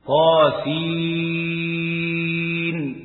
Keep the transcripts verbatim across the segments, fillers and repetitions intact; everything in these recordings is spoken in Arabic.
طاسين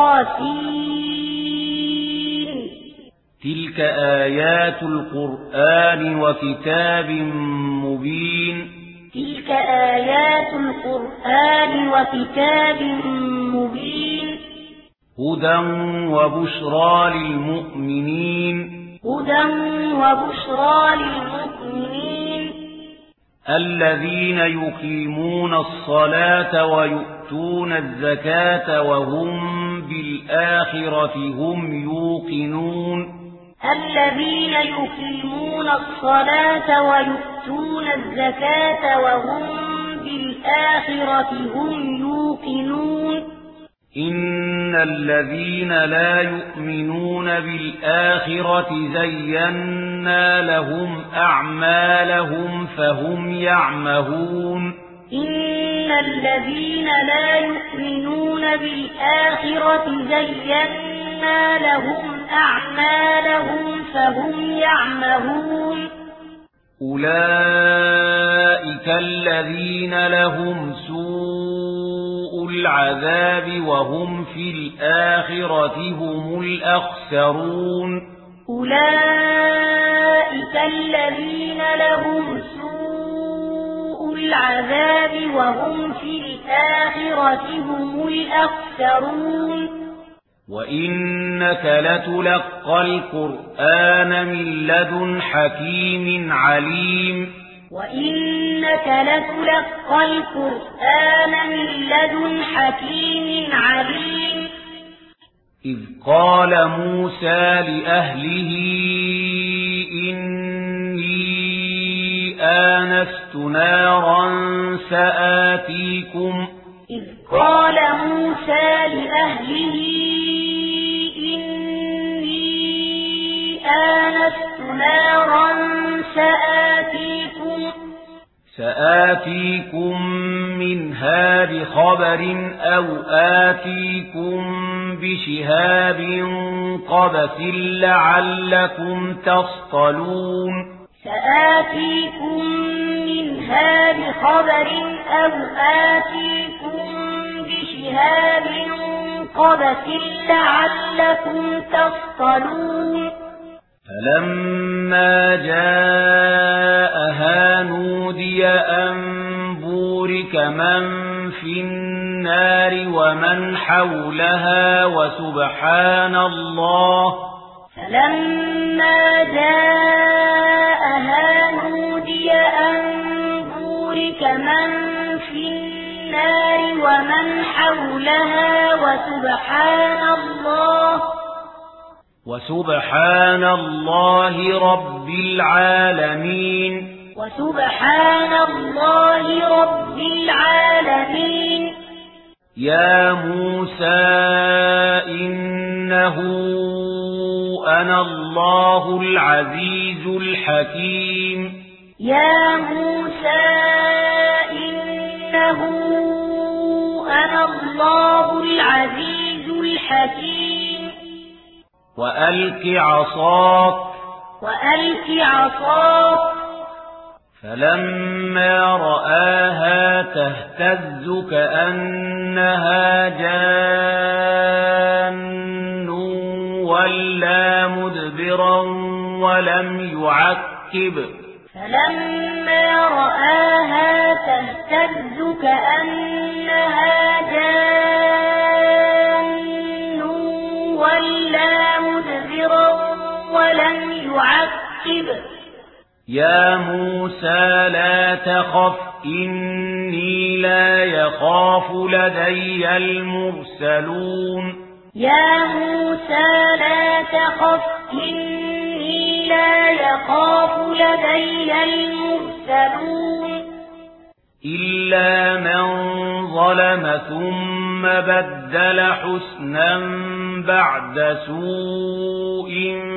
طاسين تلك آيات القرآن وكتاب مبين تلك آيات القرآن وكتاب مبين هدى وبشرى للمؤمنين هدى وبشرى للمؤمنين الذين يقيمون الصلاة ويؤتون الزكاة وهم بالآخرة هم يوقنون الذين يقيمون الصلاة ويؤتون الزكاة وهم بالآخرة هم يوقنون إن الذين لا يؤمنون بالآخرة زينا لهم أعمالهم فهم يعمهون إن الذين لا يؤمنون بالآخرة زينا لهم أعمالهم فهم يعمهون أولئك الذين لهم سوء العذاب وهم في الآخرة هم الأخسرون أولئك الذين لهم سوء العذاب وهم في الآخرة هم الأخسرون وإنك لتلقى القرآن من لدن حكيم عليم وإنك لتلقى القرآن من لدن حكيم عليم إذ قال موسى لأهله إني آنست نارا سآتيكم إذ قال موسى لأهله إني آنست نارا سآتيكم سآتيكم منها بخبر أو آتيكم بشهاب قبس لعلكم تصطلون سآتيكم منها بخبر أو آتيكم بشهاب قبس لعلكم تصطلون فلما جاءها نودي أن بورك من في النار ومن حولها وسبحان الله فلما جاءها نودي أن بورك من في النار ومن حولها وسبحان الله وسبحان الله رب العالمين وسبحان الله رب العالمين يا موسى إنه أنا الله العزيز الحكيم يا موسى إنه أنا الله العزيز الحكيم وألق عصاك وألق عصاك فلما رآها تهتز كأنها جان ولا مدبرا ولم يعقب فلما رآها تهتز كأنها جان ولا مدبرا ولم يعقب يا موسى لا تخف إني لا يخاف لدي المرسلون يا موسى لا تخف إني لا يخاف لدي المرسلون إلا من ظلم ثم بدل حسنا بعد سوء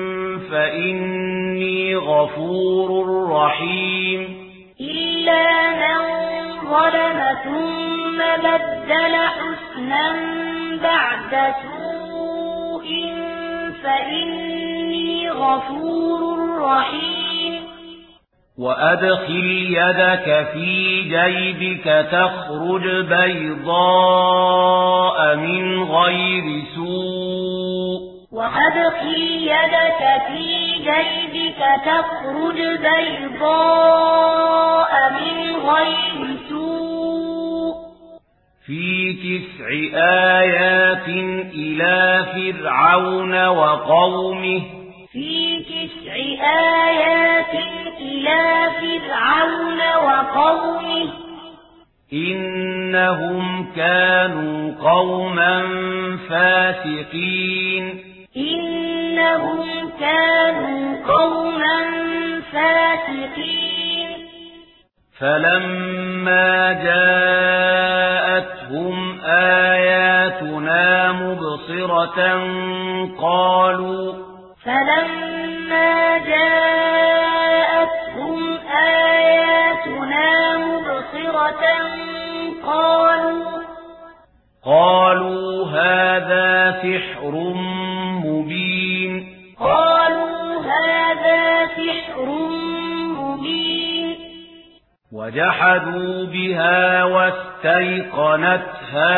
فإني غفور رحيم إلا من ظلم ثم بدل حسنا بعد سوء فإني غفور رحيم وأدخل يدك في جيبك تخرج بيضاء من غير سوء وأدخل يدك في جيبك تخرج بيضاء من غير سوء في تسع آيات إلى فرعون وقومه في تسع آيات إلى فرعون وقومه إنهم كانوا قوما فاسقين إنهم كانوا قوما فاسقين فلما جاءتهم آياتنا مبصرة قالوا فلما جاءتهم آياتنا مبصرة قالوا قالوا هذا سحر مبين قالوا هذا سحر مبين وجحدوا بها واستيقنتها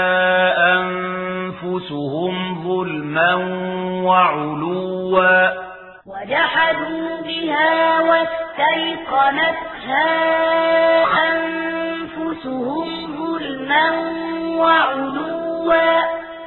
أنفسهم ظلما وعلوا وجحدوا بها واستيقنتها أنفسهم ظلما وعلوا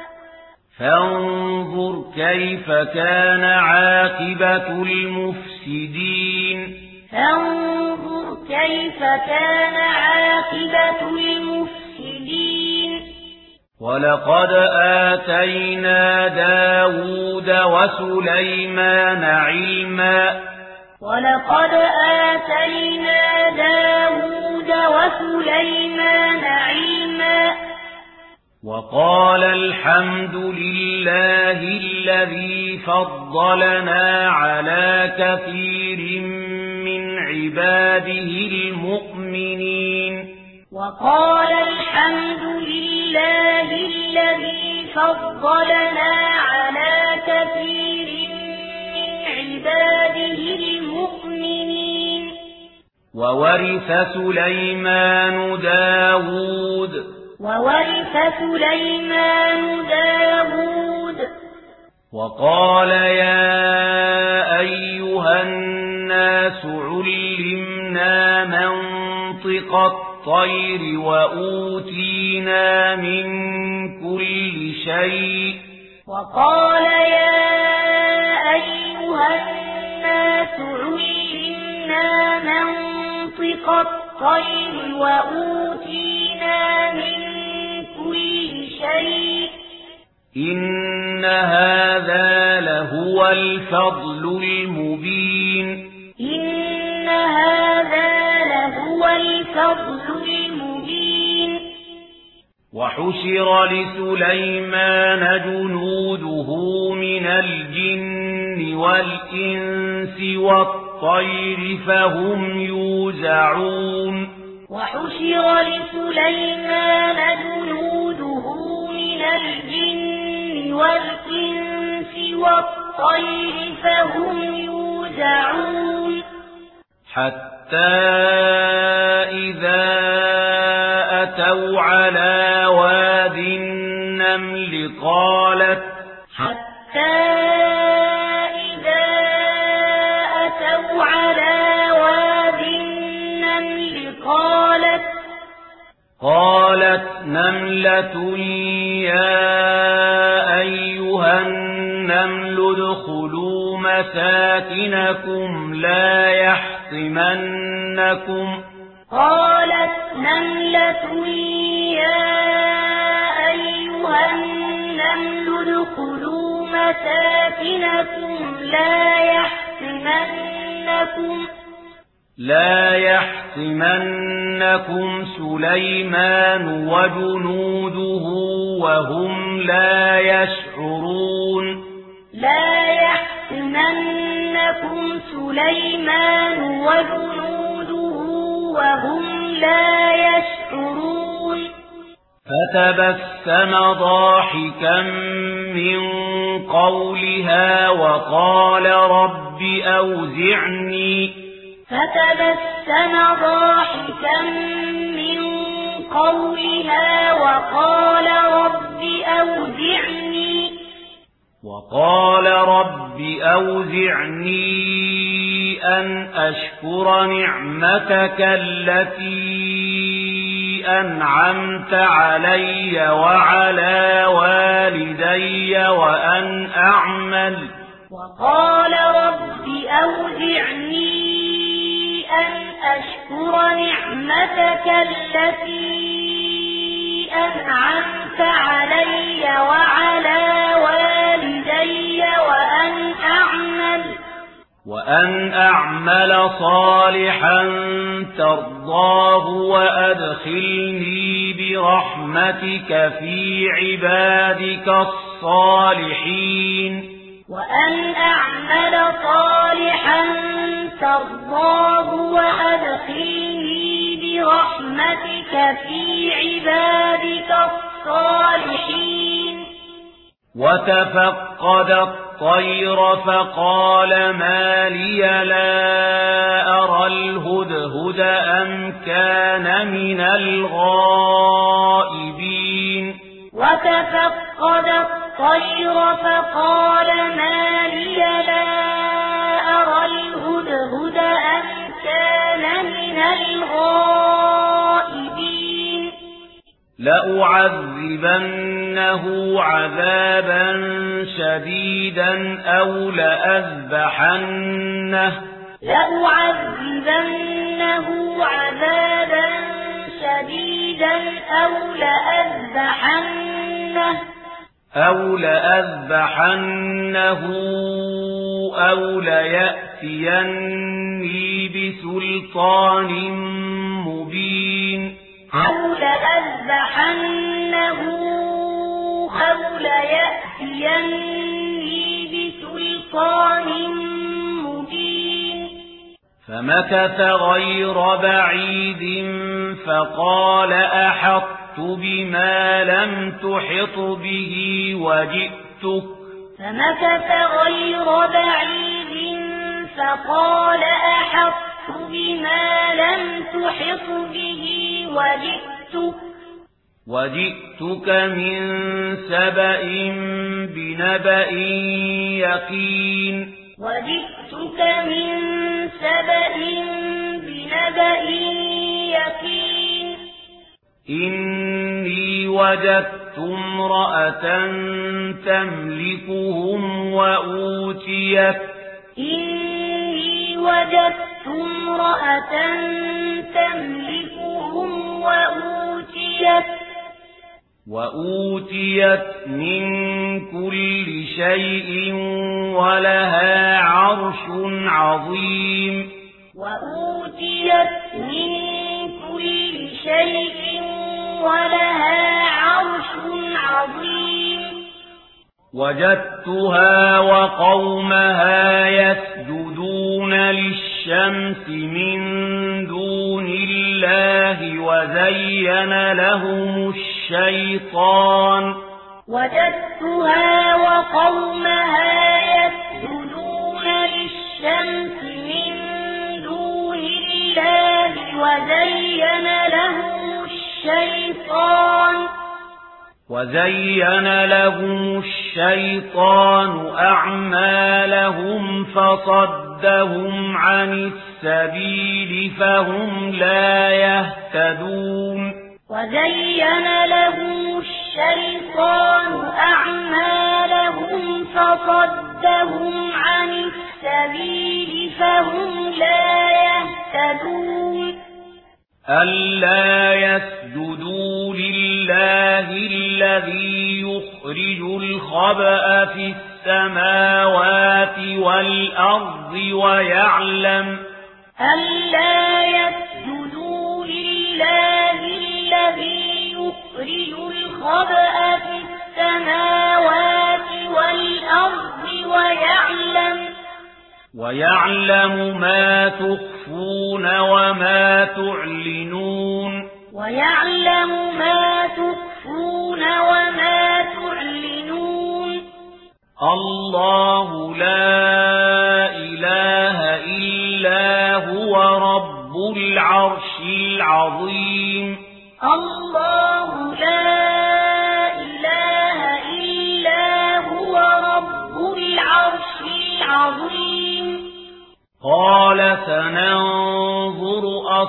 فانظر كيف كان عاقبة المفسدين فانظر كيف كان عاقبة المفسدين ولقد آتينا داود وسليمان علما ولقد آتينا داود وسليمان علما وقال الحمد لله الذي فضلنا على كثير من عباده المؤمنين وقال الحمد لله الذي فضلنا على كثير من عباده المؤمنين وورث سليمان داود وورث سليمان داود وقال يا أيها الناس علمنا منطق الطير وأوتينا من كل شيء وقال يا أيها الناس علمنا منطق الطير وأوتينا من كل شيء إن هذا لهو الفضل المبين إن هذا لهو الفضل المبين وحشر لسليمان جنوده من الجن والإنس والطير فهم يوزعون وحشر لسليمان جنوده من الجن والإنس والطير فهم يوزعون حتى إذا أتوا على واد النمل قالت حتى إذا أتوا على واد النمل قالت قالت نملة يا أيها النمل ادخلوا مساكنكم لا يحطمنكم قالت نملة يا أيها النمل ادخلوا مساكنكم لا يحطمنكم لا يحطمنكم سليمان وجنوده وهم لا يشعرون لا يحطمنكم سليمان وجنوده وهم لا يشعرون فتبسم ضاحكا من قولها وقال رب أوزعني فتبسم ضاحكا من قولها وقال رب أوزعني وقال رب أوزعني أن أشكر نعمتك التي أنعمت علي وعلى والدي وأن أعمل وقال رب أوزعني أن أشكر نعمتك التي أنعمت علي وعلى والدي وأن أعمل وأن أعمل صالحا ترضاه وأدخلني برحمتك في عبادك الصالحين وأن أعمل صالحا ترضاه وأدخلني برحمتك في عبادك الصالحين وتفقد الطير فقال ما لي لا أرى الهدهد أم كان من الغائبين وتفقد الطير فقال ما لي لا أرى الهدهد أم كان من الغائبين لأعذبنه عذابا شديدا أو لأذبحنه لأعذبنه عذابا شديدا أو لأذبحنه أو لأذبحنه أو ليأتيني بسلطان مبين أو لأذبحنه أو ليأتيني بسلطان مبين فمكث غير بعيد فقال أحطت بما لم تحط به وجئتك فمكث غير بعيد فقال أحطت بما لم تحط به وجئتك وجئتك من سبأ بنبأ يقين وجئتك من سبأ بنبأ يقين إني وجدت امرأة تملكهم وأوتيت إني وجدت امرأة تملكهم وأوتيت وأوتيت من كل شيء ولها عرش عظيم وأوتيت من كل شيء ولها عرش عظيم وجدتها وقومها يسجدون للشمس من دون الله وزين لهم الشيطان وجدتها وقومها يسجدون للشمس من دون الله وزين لهم الشيطان وزين لهم الشيطان أعمالهم فصدهم عن السبيل فهم لا يهتدون وزين لهم الشيطان أعمالهم فصدهم عن السبيل فهم لا يهتدون ألا يسجدوا لله الذي يخرج الخبأ في السماوات والأرض ويعلم ألا يسجدوا لله الذي يخرج الخبأ في السماوات والأرض ويعلم ويعلم ما تخفون وما تعلنون ويعلم ما تخفون وما تعلنون الله لا إله إلا هو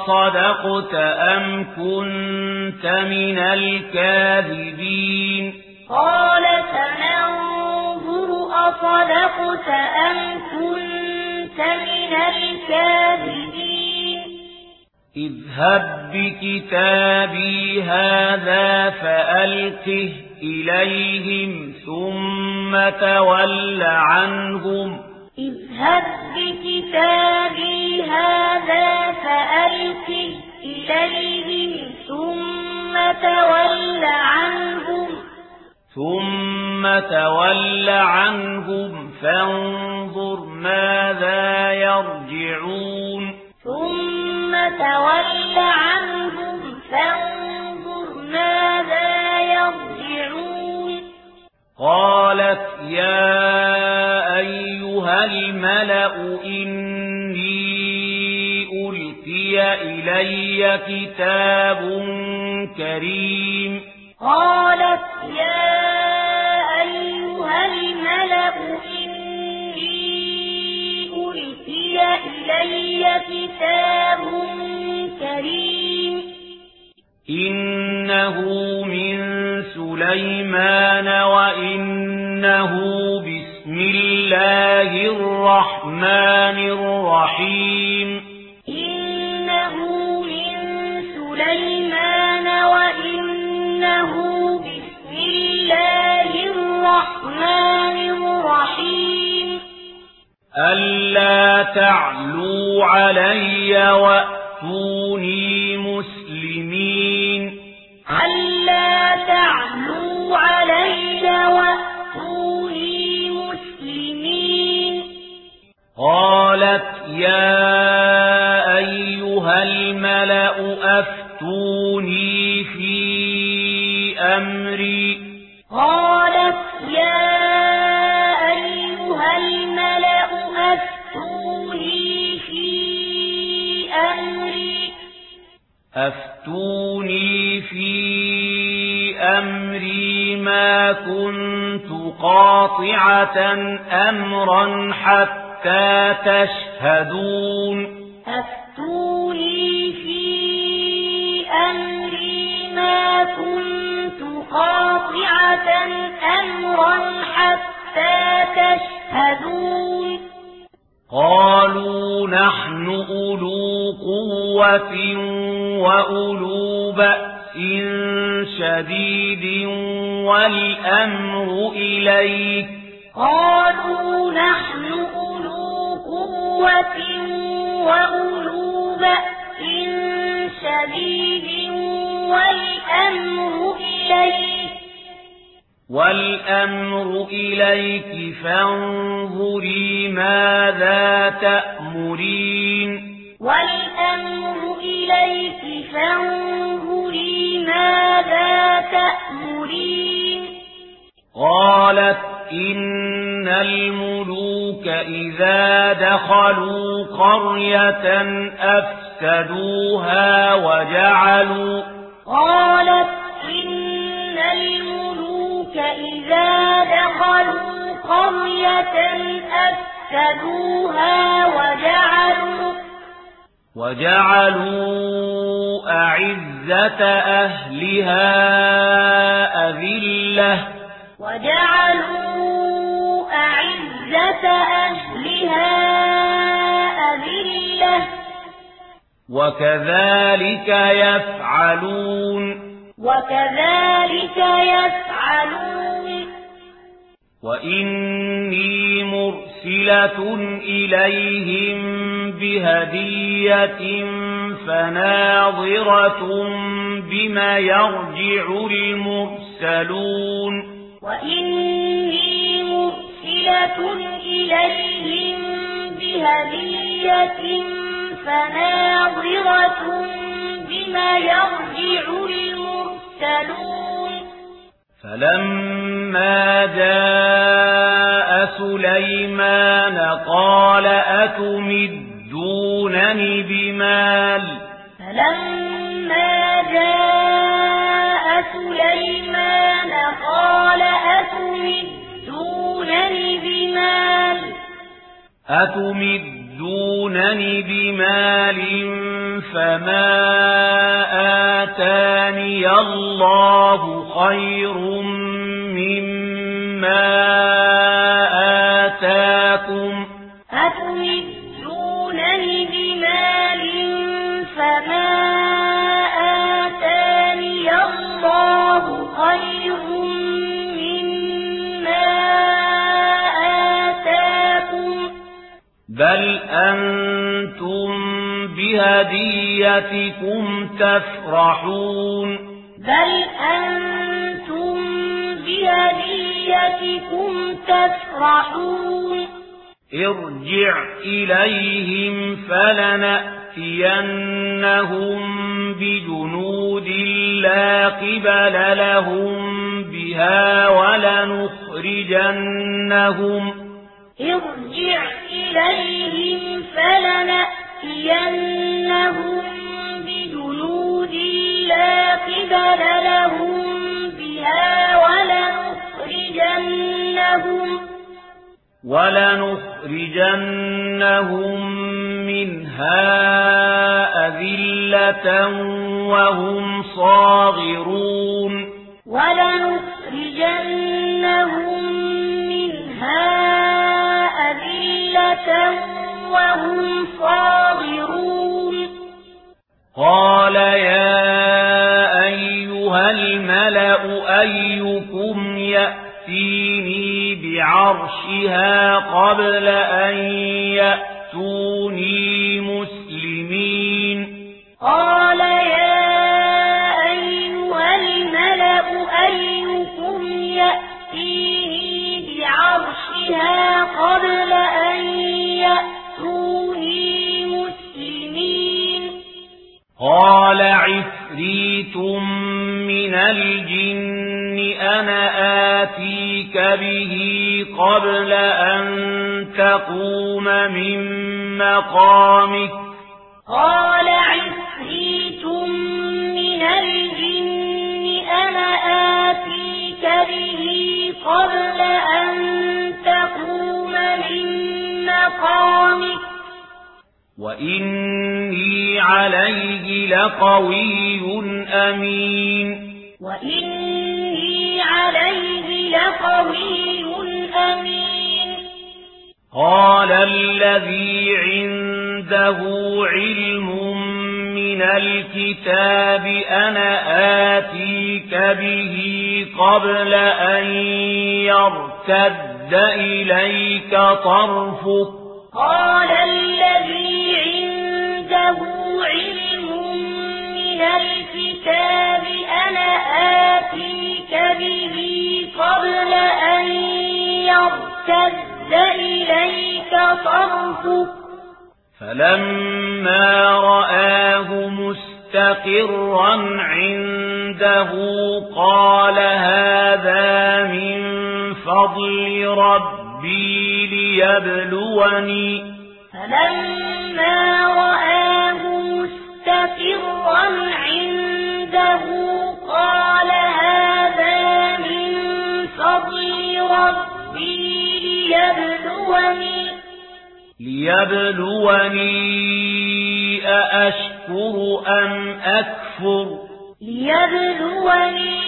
أصدقت أم كنت من الكاذبين قال سننظر أصدقت أم كنت من الكاذبين اذهب بكتابي هذا فألقه إليهم ثم تول عنهم اذهب بكتابي هذا فألقه إليهم ثم تول عنهم ثم تول عنهم فانظر ماذا يرجعون ثم تول عنهم فانظر ماذا يرجعون قالت يا أيها الملأ إني ألقي إلي كتاب كريم قالت يا أيها الملأ إني ألقي إلي كتاب كريم إنه من سليمان وإنه بسم الله الرحمن الرحيم إنه من سليمان وإنه بسم الله الرحمن الرحيم ألا تعلوا علي وأتوني مسلمين ألا تعلوا علي وأتوني مسلمين قالت يا أيها الملأ أفتوني في أمري قالت يا أيها الملأ أفتوني في أمري أفتوني في أمري ما كنت قاطعة أمرا حتى تشهدون أفتوني في أمري ما كنت قاطعة أمرا حتى تشهدون قالوا نحن أولو قوة وأولو بأس شديد والأمر إليك قالوا نحن أولو قوة وأولو بأس شديد والأمر إليك والأمر إليك فانظري ماذا تأمرين والأمر إليك فانظري ماذا تأمرين قالت إن الملوك إذا دخلوا قرية أفسدوها وجعلوا قالت إن الملوك إذا دخلوا قرية أفسدوها وجعلوا وجعلوا أعزة أهلها أذلة وجعلوا أعزة أهلها أذلة وكذلك يفعلون وكذلك يفعلون وإني مرسلة إليهم بهدية فناظرة بما يرجع المرسلون وإني مرسلة إليهم بهدية فناظرة بما يرجع المرسلون فلما جاء سليمان قال أتمدونني بمال فلما جاء سليمان قال أتمدونني بمال أتمدونني بمال فما آتاني الله خير مما آتاكم أتمدونني بمال فما آتاني الله خير مما آتاكم بل أنتم بهديتكم تفرحون بل أنتم بهديتكم تفرحون ارجع إليهم فلنأتينهم بجنود لا قبل لهم بها ولنخرجنهم ارجع إليهم فلنأتينهم بجنود لا قبل لهم بها ولنخرجنهم ولنخرجنهم منها أذلة وهم صاغرون ولنخرجنهم منها أذلة وهم صاغرون قال يا أيها الملأ أيكم يأتيني بعرشها قبل أن يأتوني مسلمين قال يا أيها الملأ أيكم يأتيني بعرشها قبل أن يأتوني مسلمين قال عفريت من الجن أنا آتيك به قبل أن تقوم من مقامك قال عفريت من الجن أنا آتيك به قبل أن تقوم من مقامك وإني عليه لقوي أمين وإني عليه لقوي أمين قال الذي عنده علم من الكتاب أنا آتيك به قبل أن يرتد إليك طرفك قال الذي عنده علم من الكتاب أنا آتيك به قبل أن يرتد إليك طرفك فلما رآه مستقرا عنده قال هذا من فضل ربي ليبلوني فلما رآه مستقرا عنده قال هذا من فضل ربي ليبلوني ليبلوني أأشكر أم أكفر ليبلوني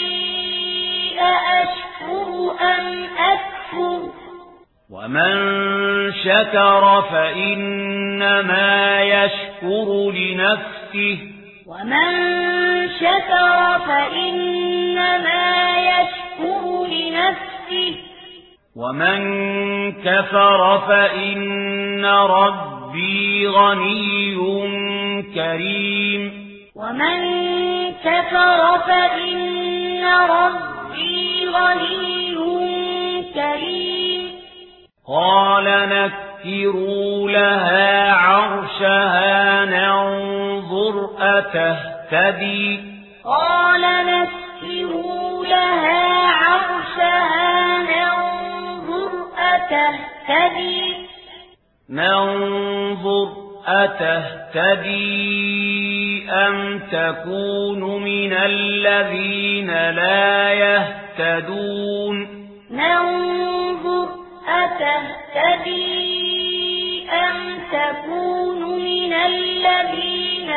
أأشكر أم أكفر ومن شكر فإنما يشكر لنفسه ومن شكر فإنما يشكر لنفسه ومن كفر فإن ربي غني كريم ومن كفر فإن ربي غني كريم قال نكروا لها عرشها ننظر أتهتدي قال نكروا لها عرشها ننظر أتهتدي ننظر أتهتدي أم تكون من الذين لا يهتدون ننظر أتهتدي أم تكون من الذين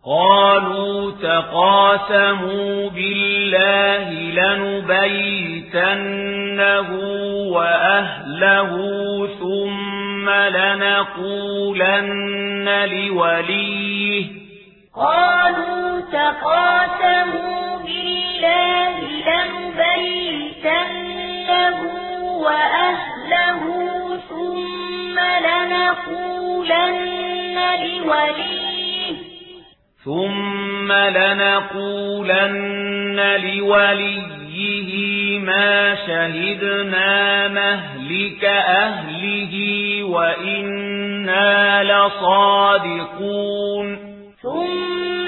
قالوا تقاسموا بالله لنبيتنه وأهله ثم لنقولن لوليه قالوا تقاسموا بالله لنبيتنه وأهله ثم لنقولن لوليه ثم لنقولن لوليه ما شهدنا مهلك أهله وإنا لصادقون ثم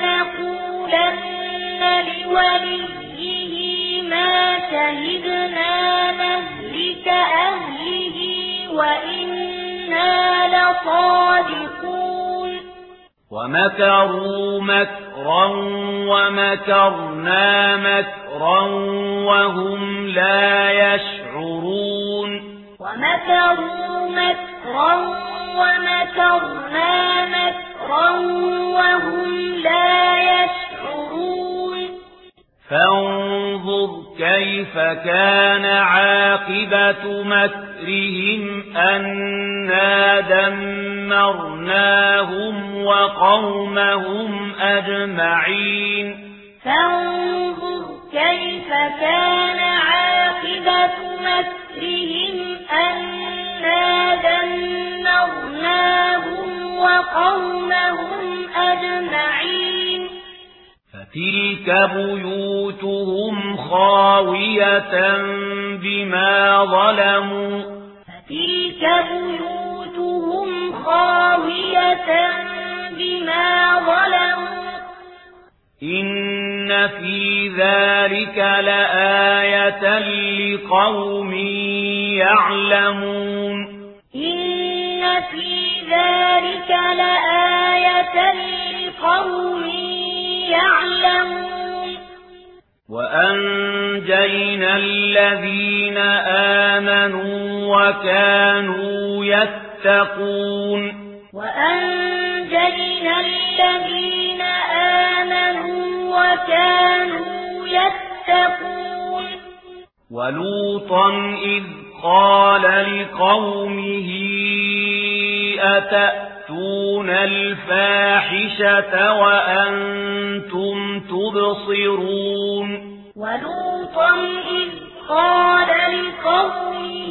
لنقولن لوليه ما شهدنا مهلك أهله وإنا لصادقون ومكروا مكرا ومكرنا مكرا وهم لا يشعرون ومكروا مكرا ومكرنا مكرا وهم لا يشعرون فانظر كيف كان عاقبة مكرهم أنا دمرناهم وقومهم أجمعين فانظر كيف كان عاقبة مكرهم أنا دمرناهم وقومهم أجمعين فتلك بيوتهم خاوية بما ظلموا فتلك بيوتهم خاوية بما ظلموا إن في ذلك لآية لقوم يعلمون إن في ذلك لآية لقوم يعلمون وأنجينا الذين آمنوا وكانوا يتقون وأنجينا الذين آمنوا وكانوا يتقون ولوطا إذ قال لقومه أتأتون الفاحشة وأنتم تبصرون ولوطا إذ قال لقومه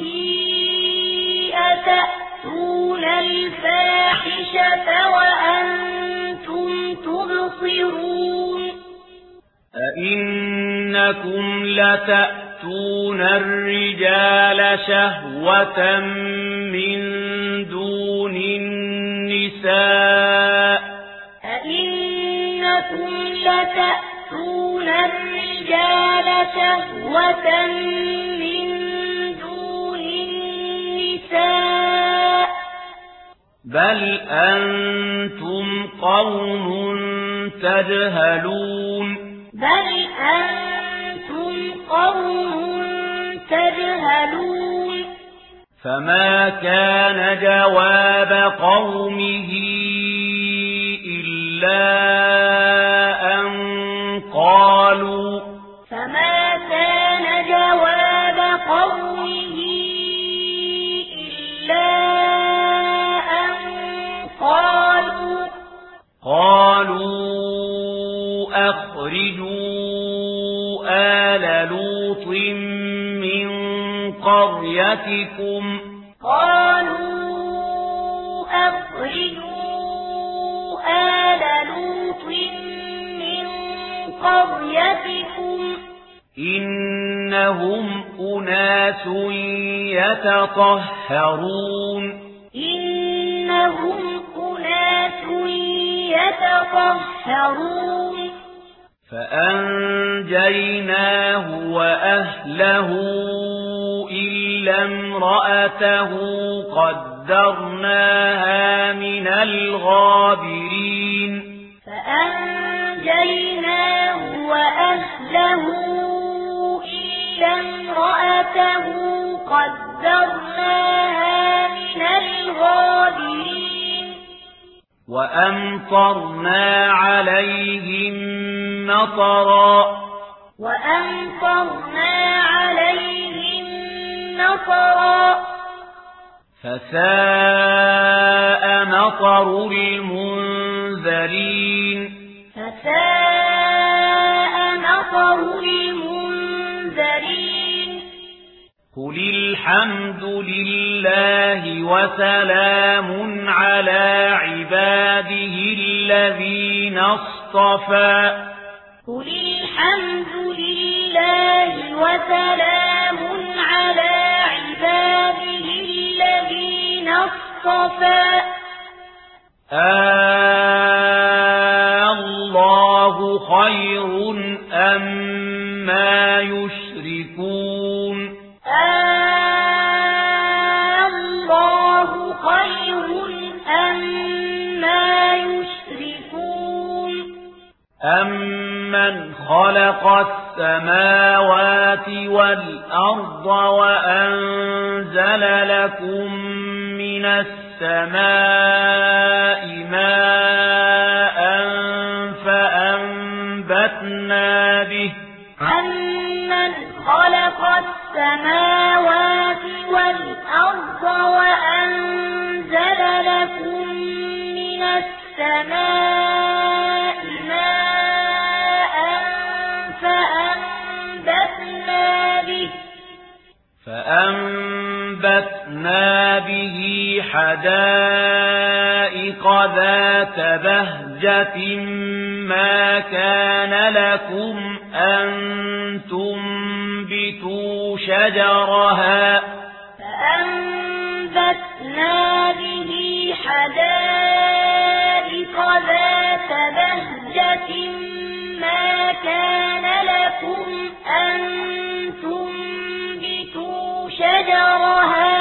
أتأتون الفاحشة وأنتم تبصرون أئنكم لتأتون الرجال شهوة من دون النساء أئنكم لتأتون الرجال شهوة من دون النساء بل أنتم قوم تجهلون بل أنتم قوم تجهلون فما كان جواب قومه إلا أن قالوا فما كان جواب قومه إلا أن قالوا قالوا أخرجوا آل لوط من قريتكم قالوا أخرجوا آل لوط من قريتكم إنهم أناس يتطهرون إنهم أناس يتطهرون فأنجيناه وأهله إلا امرأته قدرناها من الغابرين فأنجيناه وأهله إلا امرأته قدرناها من الغابرين وأمطرنا عليهم مطرا وأمطرنا عليهم مطرا فساء مطر المنذرين فساء مطر المنذرين قل الحمد لله وسلام على عباده الذين اصطفى قل الحمد لله وسلام على عباده الذين اصطفى الله خير أما يشركون الله خير أما يشركون أمن خلق السماوات والأرض وأنزل لكم من السماء ماء فأنبتنا به أمن خلق السماوات والأرض وأنزل لكم من السماء ماء فأنبتنا به فأنبتنا به حدائق ذات بهجة ما كان لكم أن تنبتوا شجرها فأنبتنا به حدائق ذات بهجة ما كان لكم أن تنبتوا شجرها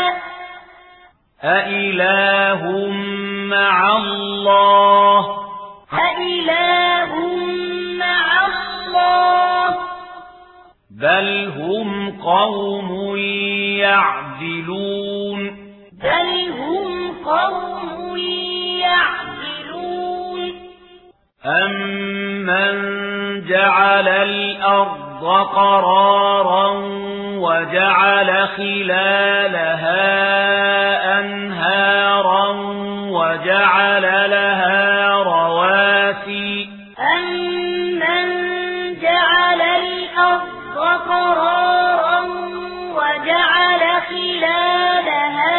أإله مع الله أإله مع الله بل هم قوم يعدلون بل هم قوم يعدلون أمن جعل الأرض قرارا وجعل خلالها أنهارا وجعل لها رواسي أمن جعل الأرض قرارا وجعل خلالها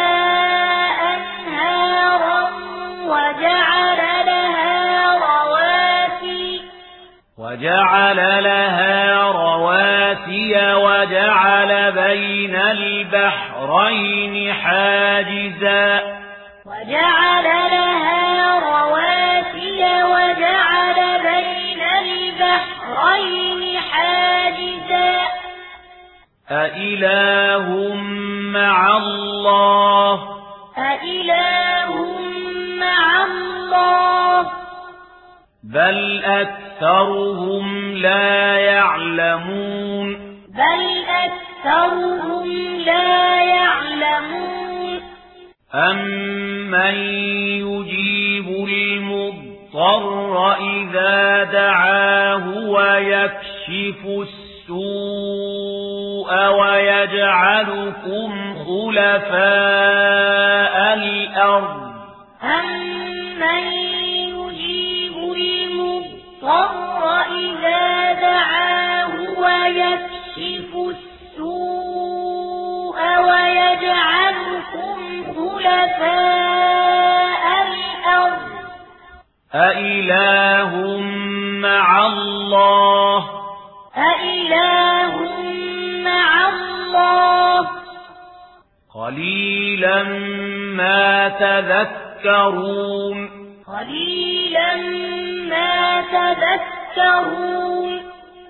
أنهارا وجعل لها رواسي وجعل لها رواسي وجعل بين البحرين حاجزا وجعل لها رواسي وجعل بين البحرين حاجزا أإله مع الله أإله مع الله بل أكثرهم لا يعلمون بل أكثرهم لا يعلمون أمن يجيب المضطر إذا دعاه ويكشف السوء ويجعلكم خلفاء الأرض أمن يجيب المضطر إذا دعاه ويكشف السوء ويجعلكم خلفاء الأرض أإله مع الله أإله مع الله قليلا ما تذكرون قليلا ما تذكرون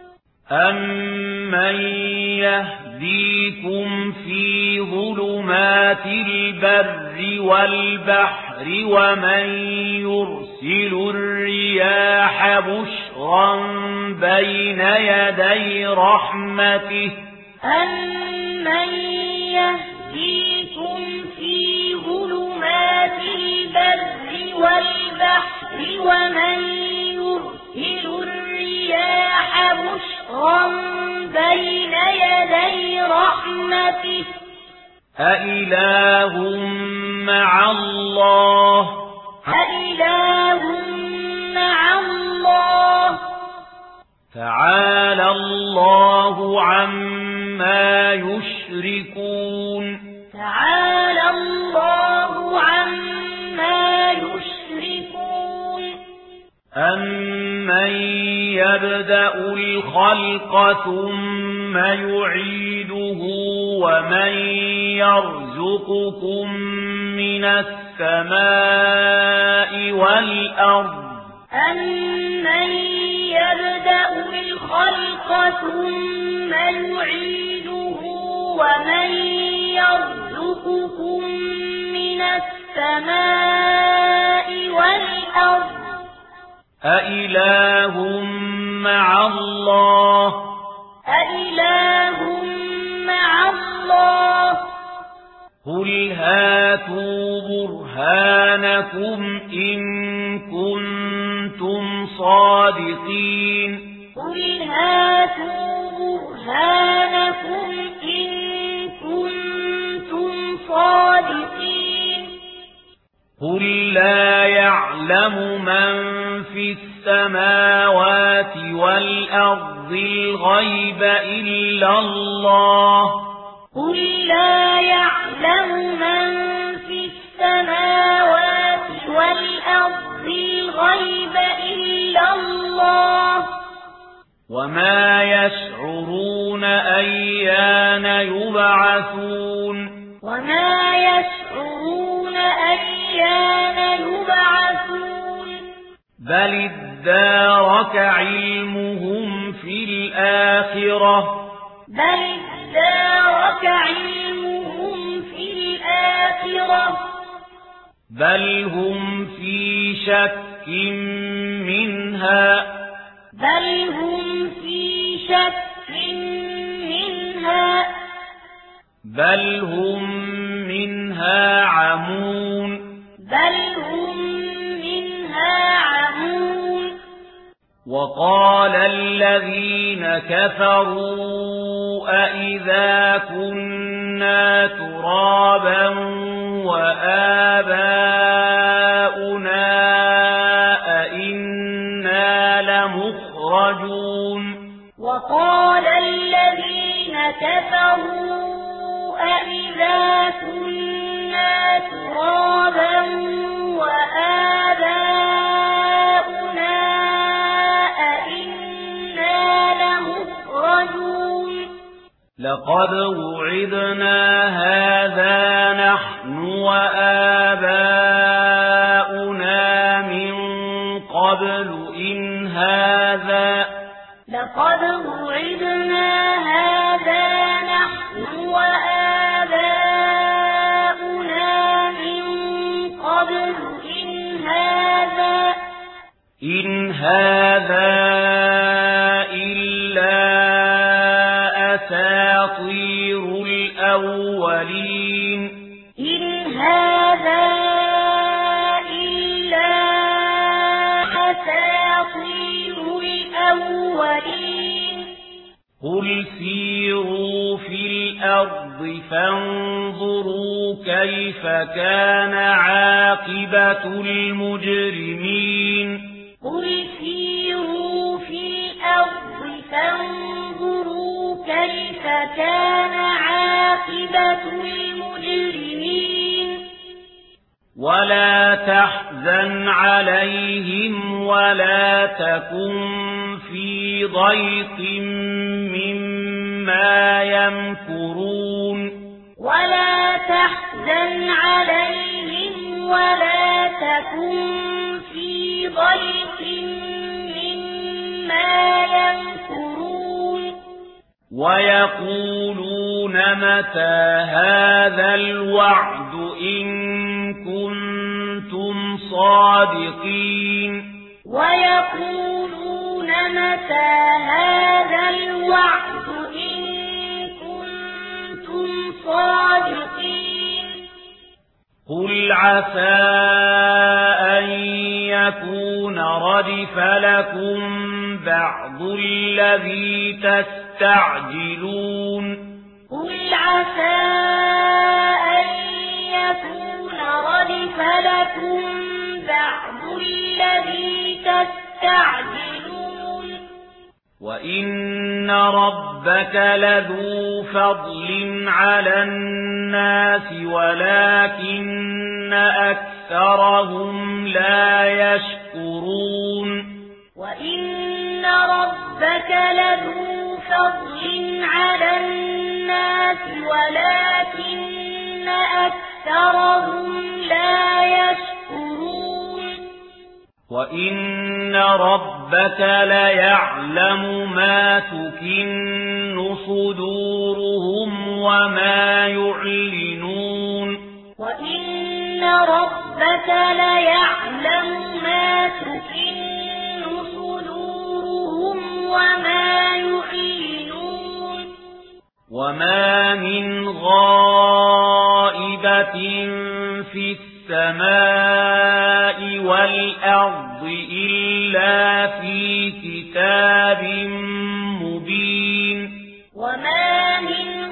أمن يهديكم في ظلمات البر والبحر ومن يرسل الرياح بشرا بين يدي رحمته أمن يهديكم في ظلمات البر والبحر والبحر ومن يرسل الرياح بشرا بين يدي رحمته أإله مع الله أإله مع الله تعالى الله عما يشركون تعالى الله عما يشركون أمن يبدأ الخلق ثم يعيده ومن يرزقكم من السماء والأرض أمن يبدأ الخلق ثم يعيده ومن يرزقكم من السماء والأرض أإله مع الله أإله مع الله قل هاتوا برهانكم إن كنتم صادقين قل هاتوا برهانكم إن كنتم صادقين قل لا يعلم من في السماوات والأرض الغيب إلا الله قل لا يعلم من في السماوات والأرض الغيب إلا الله وما يشعرون أيان يبعثون وما يشعرون أيان يبعثون بل ادارك علمهم في الآخرة بل ادارك علمهم في الآخرة بل هم في شك منها بل هم في شك منها بل هم منها عمون بل هم منها عمون وقال الذين كفروا أئذا كنا ترابا وآباؤنا أئنا لمخرجون وقال الذين كفروا أئذا كنا ترابا وآباؤنا أئنا لمخرجون لقد وعدنا هذا نحن وآباؤنا من قبل إن هذا لقد وعدنا هذا نحن وآباؤنا من قبل إن هذا إن هذا إلا أساطير الأولين إن هذا إلا أساطير الأولين قل سيروا في الأرض فانظروا كيف كان عاقبة المجرمين قل سيروا في الأرض فانظروا كيف كان عاقبة المجرمين ولا تحزن عليهم ولا تكن في ضيق مما يمكرون ولا تحزن عليهم ولا تكن في ضيق مما يمكرون ويقولون متى هذا الوعد إن كنتم صادقين ويقولون متى هذا الوعد إن كنتم صادقين قل عسى أن يكون ردف لكم بعض الذي تستعجلون قل عسى أن يكون ردف لكم بعض الذي تستعجلون وإن ربك لذو فضل على الناس ولكن أكثرهم لا يشكرون وإن ربك لذو فضل على الناس ولكن أكثرهم لا يشكرون وإن ربك ليعلم ما تكن صدورهم وما يعلنون وإن ربك ليعلم ما تكن صدورهم وما يعلنون وما من غائبة في السماء والأرض إلا في كتاب مبين وما من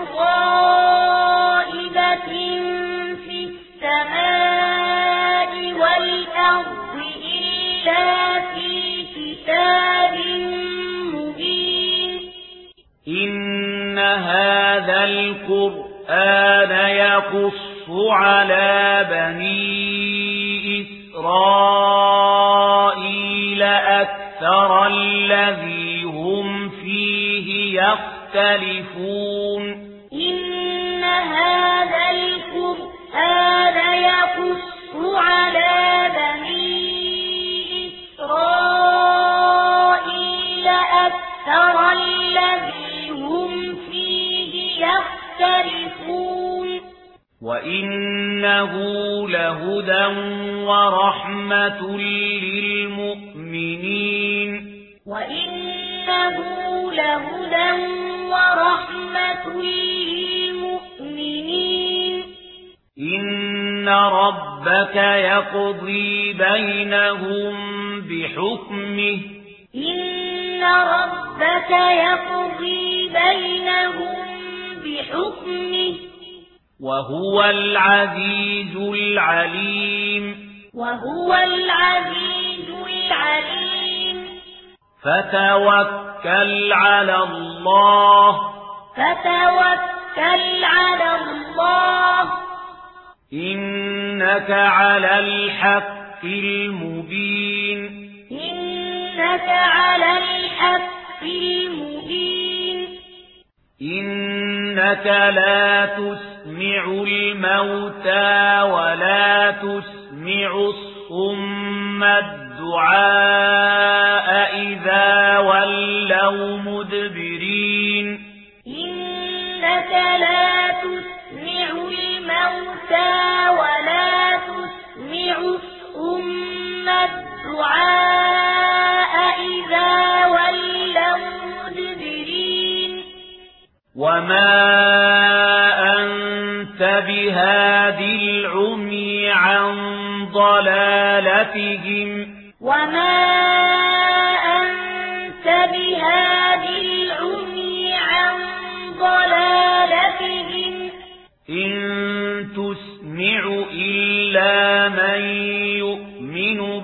غائبة في السماء والأرض إلا في كتاب مبين إن هذا القرآن يقص على بني إسرائيل أكثر الذي هم فيه يختلفون إن هذا القرآن يقص على بني إسرائيل أكثر الذي هم فيه يختلفون وإنه لهدى ورحمة للمؤمنين وإنه لهدى ورحمة للمؤمنين إن ربك يقضي بينهم بحكمه إن ربك يقضي بينهم بحكمه وهو العزيز العليم وهو العزيز العليم فتوكل على الله فتوكل على الله إنك على الحق المبين إنك على الحق المبين إنك لا تسمع الموتى ولا تسمع الصم الدعاء إذا ولوا مدبرين إنك لا تسمع الموتى ولا تسمع الصم الدعاء إذا ولوا مدبرين وما أنت بهادي العمي عن ضلالتهم وما أنت بهادي العمي عن ضلالتهم إن تسمع إلا من يؤمن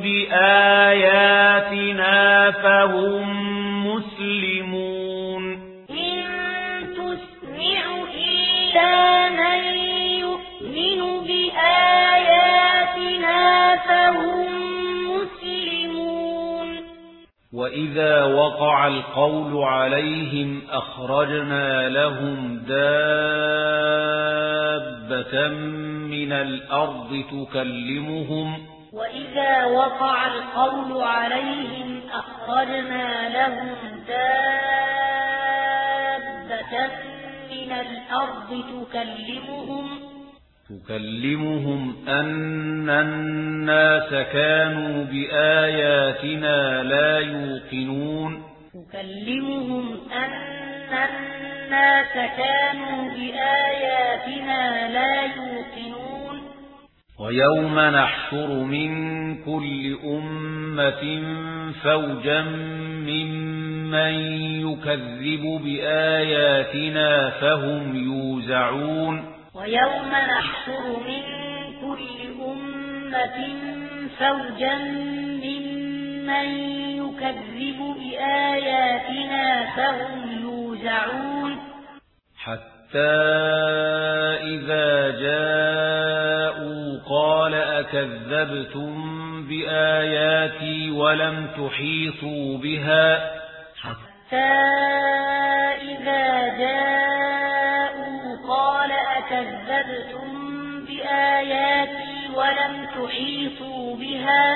بآياتنا فهم مسلمون إن تسمع إلا من يؤمن بآياتنا فهم مسلمون وإذا وقع القول عليهم أخرجنا لهم دابة من الأرض تكلمهم وإذا وقع القول عليهم أخرجنا لهم دابة من الأرض تكلمهم تكلمهم أن الناس كانوا بآياتنا لا يوقنون تكلمهم أن الناس كانوا بآياتنا لا يوقنون ويوم نحشر من كل أمة فوجا ممن يكذب بآياتنا فهم يوزعون ويوم نحشر من كل أمة فوجا ممن يكذب بآياتنا فهم يوزعون حتى إذا جاءوا قال أكذبتم بآياتي ولم تحيطوا بها حتى إذا جاءوا قال أكذبتم بآياتي ولم تحيطوا بها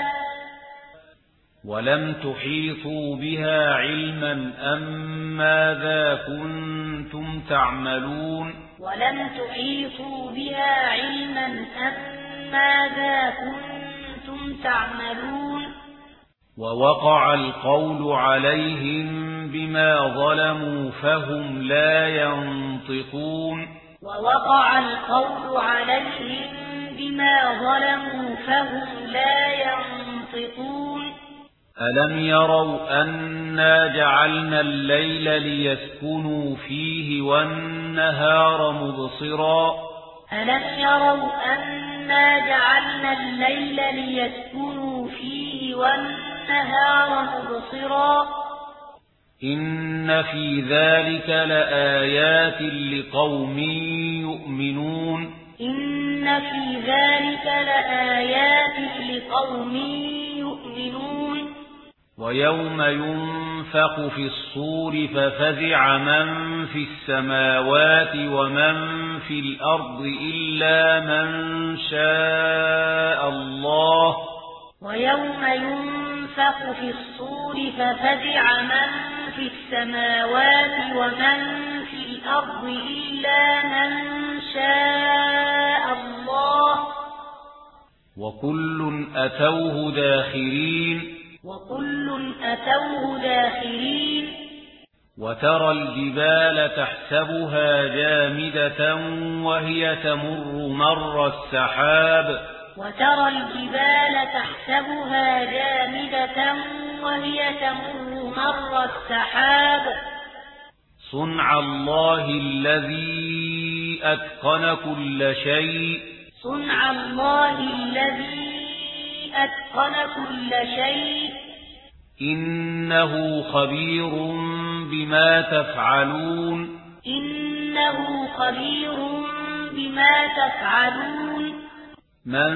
ولم تحيطوا بها علما أم ماذا كنتم تعملون ولم تحيطوا بها علما أم ماذا كنتم تعملون ووقع القول عليهم بما ظلموا فهم لا ينطقون ووقع القول عليهم بما ظلموا فهم لا ينطقون ألم يروا أنا جعلنا الليل ليسكنوا فيه والنهار مبصرا ألم يروا أنا جعلنا الليل ليسكنوا فيه والنهار مبصرا إن في ذلك لآيات لقوم يؤمنون إن في ذلك لآيات لقوم يؤمنون ويوم ينفخ في الصور ففزع من في السماوات ومن في الأرض إلا من شاء الله ويوم ينفخ في الصور ففزع من في السماوات ومن في الأرض إلا من شاء الله وكل أتوه داخرين وكل أتوه داخرين وترى الجبال تحسبها جامدة وهي تمر مر السحاب وترى الجبال تحسبها جامدة وهي تمر مر السحاب صنع الله الذي أتقن كل شيء صنع الله الذي أتقن كل شيء إنه خبير بما تفعلون إنه خبير بما تفعلون من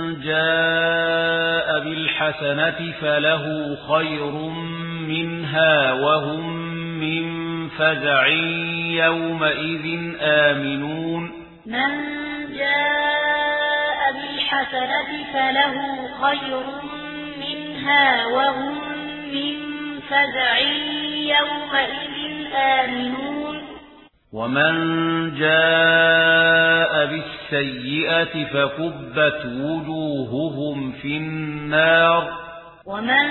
جاء بالحسنة فله خير منها وهم من فزع يومئذ آمنون من جاء بالحسنة فله خير منها وهم من فزع يومئذ آمنون ومن جاء بالسيئة فكبت وجوههم في النار ومن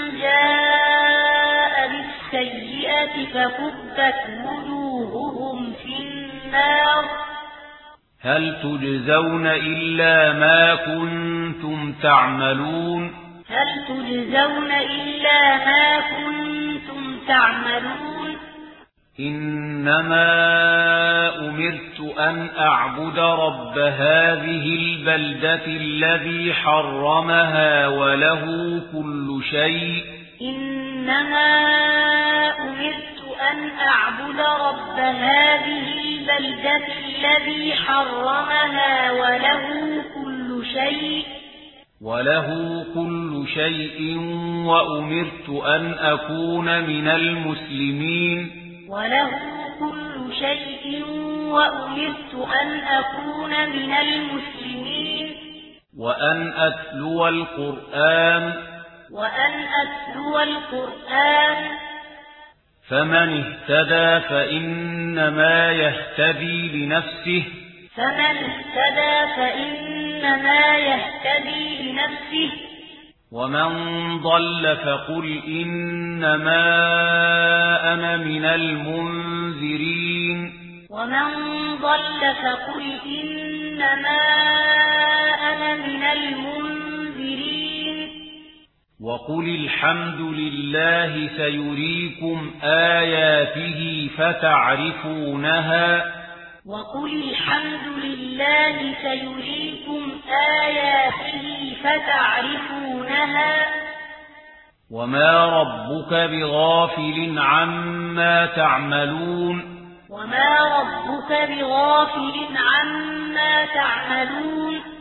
جاء بالسيئة فكبت وجوههم في النار هل تجزون إلا ما كنتم تعملون هل تجزون إلا ما كنتم تعملون إنما أمرت أن أعبد رب هذه البلدة الذي حرمها وله كل شيء إنما أمرت أن أعبد رب هذه البلدة الذي حرمها وله كل شيء وله كل شيء وأمرت أن أكون من المسلمين وله كل شيء وأمرت أن أكون من المسلمين وأن أتلو القرآن وأن أتلو القرآن فمن اهتدى فإنما يهتدي لنفسه فمن اهتدى فإنما يهتدي لنفسه ومن ضل فقل إنما أنا من المنذرين ومن ضل فقل إنما وأنا من المنذرين وقل الحمد لله سيريكم آياته فتعرفونها وقل الحمد لله سيريكم آياته فتعرفونها وما ربك بغافل عما تعملون وما ربك بغافل عما تعملون